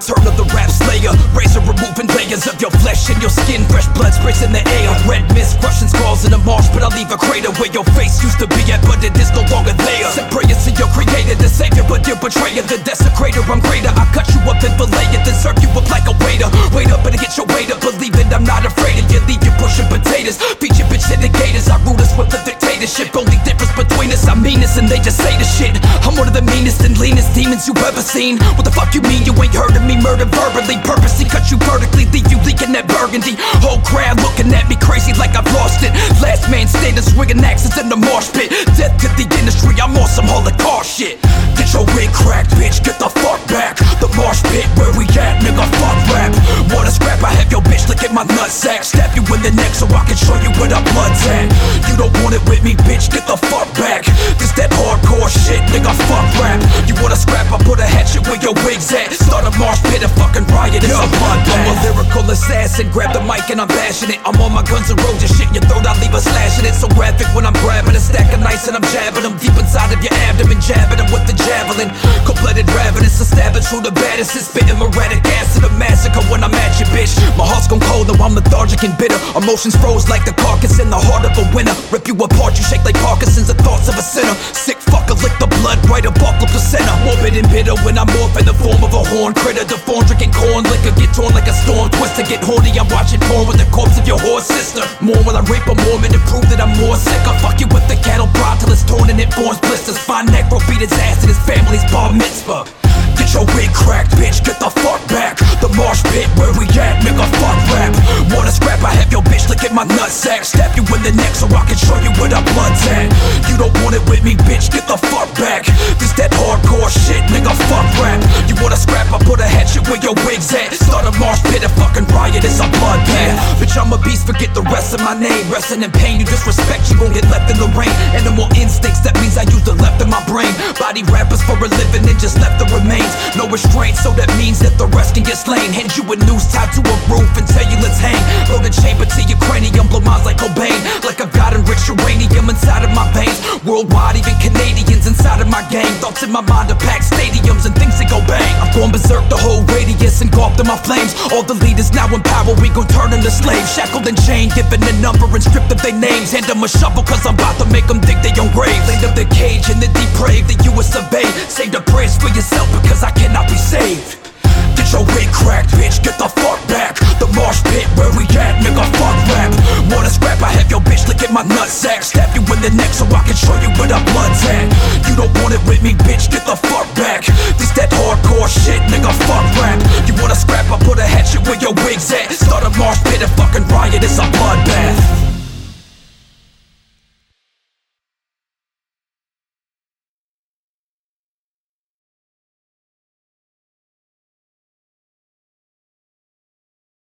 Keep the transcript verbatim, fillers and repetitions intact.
return of the rap slayer. Razor removing layers of your flesh and your skin. Fresh blood sprays in the air. Red mist crushing squalls in the marsh, but I'll leave a crater where your face used to be at, but it is no longer there. Send prayers to your creator, the savior, but your betrayer, the desecrator. I'm greater. I cut you up and fillet it, then serve you up like a waiter. Wait up and get your weight up. Believe it, I'm not afraid of you. Leave you pushing potatoes. Beat your bitch indicators. I rule us with the dictatorship. Only difference between us, I'm meanest and they just say the shit. I'm one of the meanest and leanest demons you ever seen. What the fuck you mean you ain't heard of me? Murder verbally, purposely cut you vertically, leave you leaking that burgundy. Whole crowd looking at me crazy like I've lost it. Last man standing, swinging axes in the marsh pit. Death to the industry, I'm on some holy car shit. Get your wig cracked, bitch, get the fuck back. The marsh pit, where we at, nigga, fuck rap. Wanna scrap, I have your bitch licking my nutsack. Stab you in the neck so I can show you where the blood's at. You don't want it with me, bitch, get the fuck back. This that hardcore shit, nigga, fuck rap. You wanna scrap, I put a hatchet where your wig's at. Start a marsh pit, a fucking riot, it's a bloodbath. I'm a lyrical assassin, grab the mic and I'm bashing it. I'm on my Guns N' Roses shit, in your throat I leave a slash in it. So graphic when I'm grabbing a stack of knives and I'm jabbing them deep inside of your abdomen, jabbing them with the javelin. Cold-blooded ravenous, a stabbing through the baddest. It's spitting erratic acid, a massacre when I'm at you, bitch. My heart's gone cold, though I'm lethargic and bitter. Emotions froze like the carcass in the heart of a winner. Rip you apart, you shake like Parkinson's, the thoughts of a sinner. Sick fucker, lick the blood right above the placenta. Morbid and bitter when I morph in the form of a horn critter. Deformed, drinking corn liquor, get torn like a storm. Twisted, get horny, I'm watching porn with the corpse of your whore sister. More will I rape a Mormon to prove that I'm more sick. I fuck you with the cattle prod till it's torn and it forms blisters. Fine necro beat his ass in his family's bar mitzvah. Get your wig cracked, bitch, get the fuck back. The marsh pit, where we at, nigga, fuck rap. Wanna scrap, I have your bitch licking my nutsack. Stab you in the neck so I can show you where the blood's at. You don't want it with me, bitch, get the fuck back. This that hardcore shit, nigga, fuck rap. You wanna scrap, I put a hatchet where your wig's at. Start a marsh pit, a fucking riot, it's a bloodbath. Bitch, I'm a beast, forget the rest of my name. Resting in pain, you disrespect, you gon' get left in the rain. Animal instincts, that means I use the left of my brain. Body rappers for a living and just left the remains. No restraint, so that means that the rest can get slain. Hand you a noose tied to a roof and tell you let's hang. Blow the chamber to your cranium, blow minds like Cobain. Like I've got enriched uranium inside of my veins. Worldwide, even Canadians inside of my gang. Thoughts in my mind to pack stadiums and things that go bang. I'm going berserk the whole radius, engulfed in my flames. All the leaders now in power, we gon' turn them to slaves. Shackled and chained, given a number and stripped of their names. Hand them a shovel cause I'm about to make them dig their own grave. Land of the cage in the depraved, the U S of A. Save the prayers for yourself because I cannot be saved. Get your wig cracked, bitch, get the fuck back. The marsh pit, where we at, nigga, fuck rap. Wanna scrap, I have your bitch licking my nutsack. Stab you in the neck so I can show you where the blood's at.